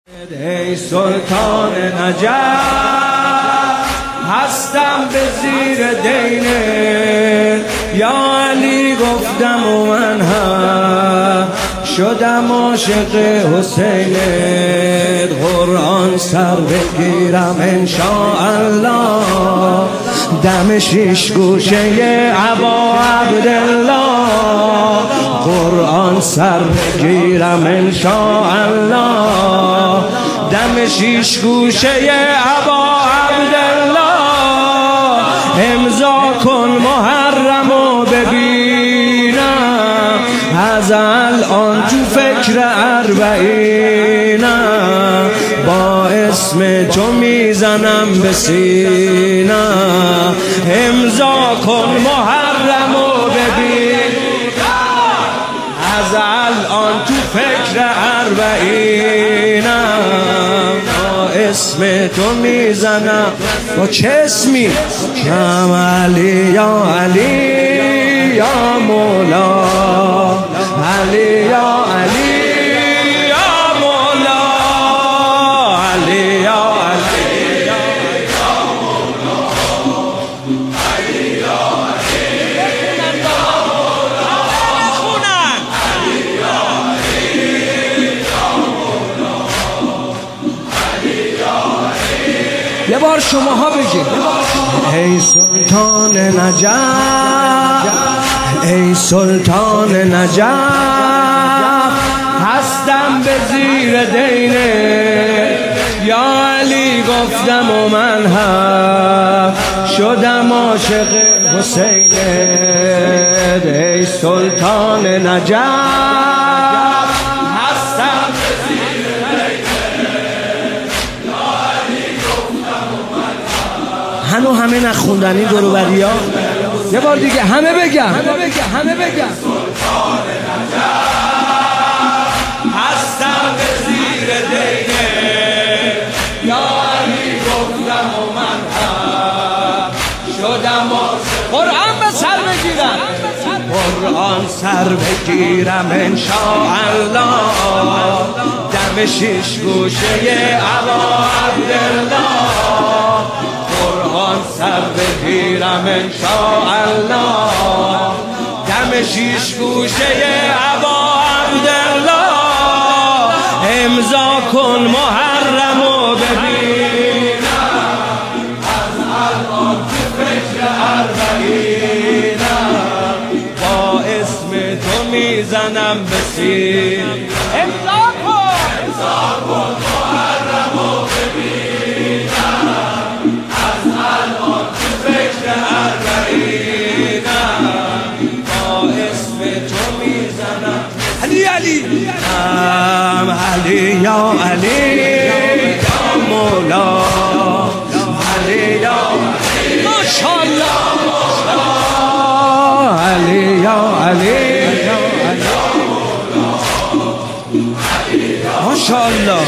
ای سلطان نجف هستم به زیر دینه، یا علی گفتم و من هم شدم عاشق حسینت. قرآن سر بگیرم انشاءالله، دم شیش گوشه ابا عبدالله. قرآن سر بگیرم انشاءالله، دم شیش گوشه ابا عبدالله. امضا کن محرم و ببینم، از الان تو فکر اربعینم. با اسم تو میزنم به سینم. امضا کن محرم و ببینم، از الان تو فکر اربعینم. با اسم تو میزنم. با چه اسمی؟ هم علی یا علی یا مولا، علی یا علی یا مولا، علی یا علی یا مولا، علی یا علی یا مولا، علی یا علی یا مولا، علی یا علی. یه بار شماها بگید ای سلطان نجف، ای سلطان نجف هستم به زیر دینه، یا علی گفتم و من هم شدم عاشق حسینت. ای سلطان نجف هستم به زیر دینه، یا علی گفتم و من هم. هنو همه نخوندنی دورو بریا. یه بار دیگه همه بگم، همه بگم سلطان نجف هستم به زیر دینه، یا علی گفتم و من هم شدم عاشق. قرآن به سر بگیرم، قرآن سر بگیرم انشاءالله، دم شیش گوشه ابا عبدالله. قرآن سر بگیرم انشاءالله، دم شیش گوشه ابا عبدالله. امضا کن محرم و ببینم، از الان تو فکر اربعینم. با اسم تو میزنم به سین. امضا کن محرم و ببینم، از الان تو فکر اربعینم. با اسم تو میزنم علی علی هم علی یا علی یا مولا، علی یا علی ماشاءالله، علی یا علی یا مولا، ماشاءالله.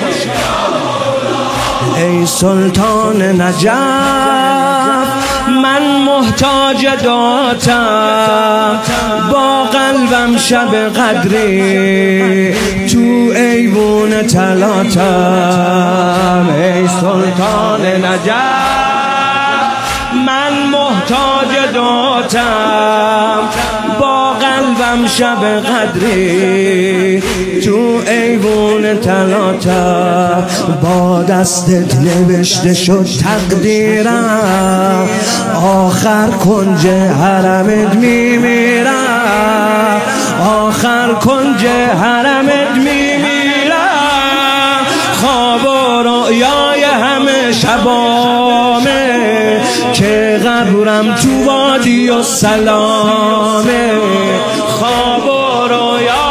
ای سلطان نجف من محتاج دعاتم، با قلبم شب قدری تو ایوون طلاتم. ای سلطان نجف من محتاج دعاتم، با قلبم شب قدری تو ایوون طلاتم. با دستت نوشته شد تقدیرم، آخر کنج حرمت میمیرم، آخر کنج حرمت میمیرم. خواب و رؤیای همه شبامه که قبرم تو وادی و سلامه. خواب و رؤیای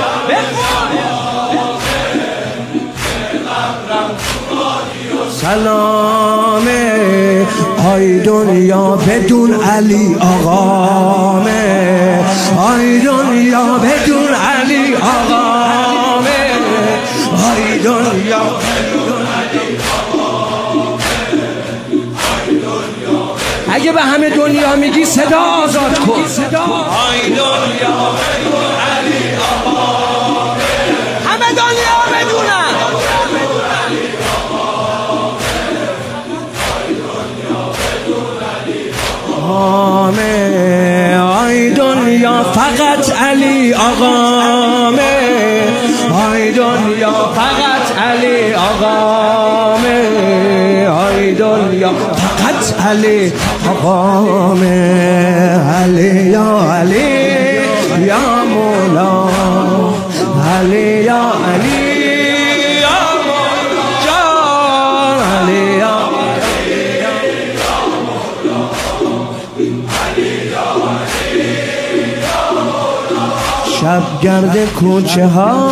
سلامه. آی دنیا بدون علی آقامه، آی دنیا بدون علی آقامه، آی دنیا بدون علی آقامه. اگه به همه دنیا میگی صدا آزاد کن. آی دنیا بدون علی آقامه، همه دنیا بدونن. آقامه، آی دنیا فقط علی آقامه، آی دنیا فقط علی آقامه، آی دنیا فقط علی آقامه، علی یا علی یا مولا، علی یا علی یا مولا جان، علی یا شب گرد کوچه ها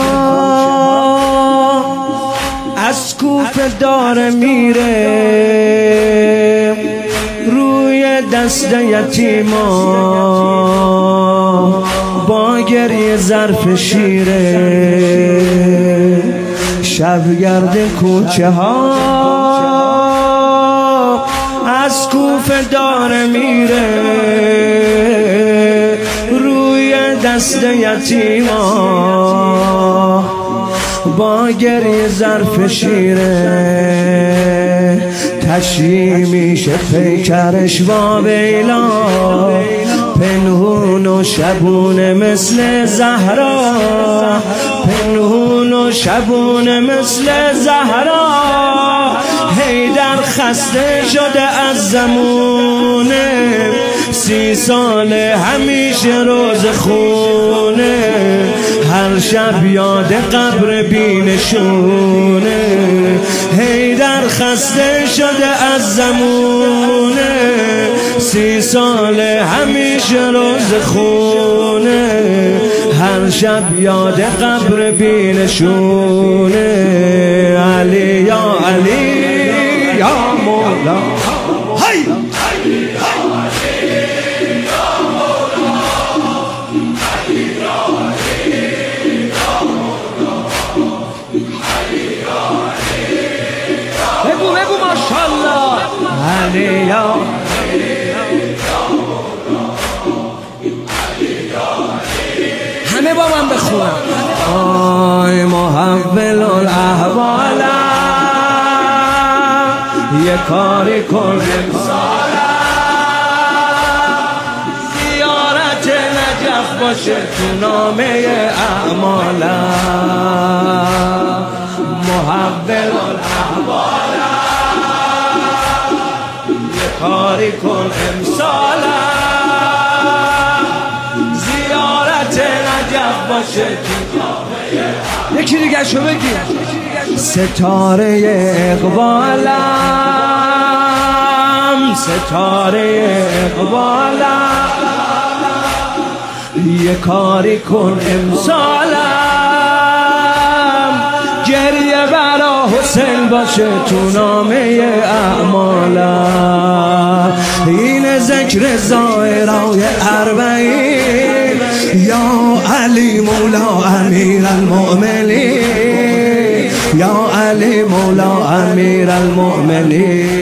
از کوفه داره میره، روی دست یتیما با گریه ظرف شیره. شب گرد کوچه ها از کوفه داره میره، روی دست یتیما با گریه ظرف شیره. تشییع میشه پیکرش با بیلا، پنهون و شبونه مثل زهرا، پنهون و شبونه مثل زهرا. حیدر خسته شده از زمونه، 30 ساله همیشه روز خونه، هر شب یاد قبر بینشونه. حیدر خسته شده از زمونه، 30 ساله همیشه روز خونه، هر شب یاد قبر بینشونه. علی یا علی یا مولا، هی بگو ماشاءالله، علی یا همه با من بخونم. آی محول الاحوال، یه کاری کن امسالم، زیارت نجف باشه تو نامه اعمالم. محول الاحوال، یه کاری کن امسالم، زیارت نجف باشه تو نامه اعمالم. یکی دیگه شو بگی. ستاره اقبالم، ستاره اقبالم، یه کاری کن امسالم، گریه برا حسین باشه تو نامه اعمالم. این ذکر زائرای اربعین، یا علی مولا امیر المؤمنین، یا علی مولا امیر المؤمنین.